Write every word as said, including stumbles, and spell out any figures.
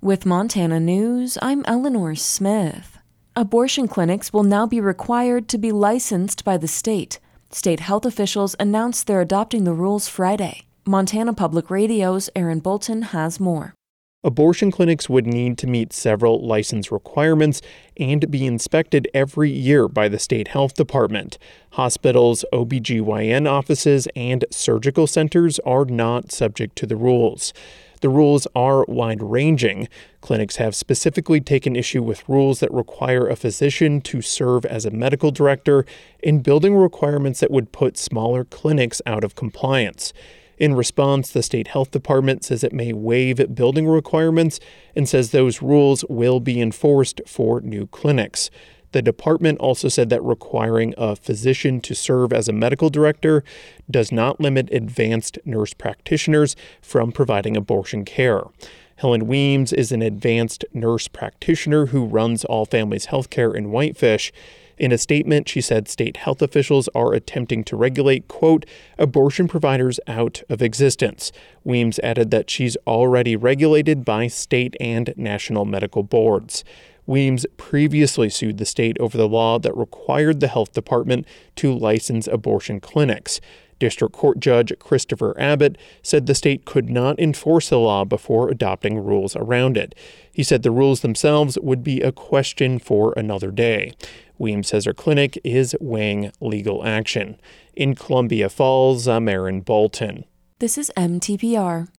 With Montana News, I'm Eleanor Smith. Abortion clinics will now be required to be licensed by the state. State health officials announced they're adopting the rules Friday. Montana Public Radio's Aaron Bolton has more. Abortion clinics would need to meet several license requirements and be inspected every year by the state health department. Hospitals, O B G Y N offices, and surgical centers are not subject to the rules. The rules are wide-ranging. Clinics have specifically taken issue with rules that require a physician to serve as a medical director and building requirements that would put smaller clinics out of compliance. In response, the state health department says it may waive building requirements and says those rules will be enforced for new clinics. The department also said that requiring a physician to serve as a medical director does not limit advanced nurse practitioners from providing abortion care. Helen Weems is an advanced nurse practitioner who runs All Families Healthcare in Whitefish. In a statement, she said state health officials are attempting to regulate, quote, abortion providers out of existence. Weems added that she's already regulated by state and national medical boards. Weems previously sued the state over the law that required the health department to license abortion clinics. District Court Judge Christopher Abbott said the state could not enforce the law before adopting rules around it. He said the rules themselves would be a question for another day. Weems says her clinic is weighing legal action. In Columbia Falls, I'm Aaron Bolton. This is M T P R.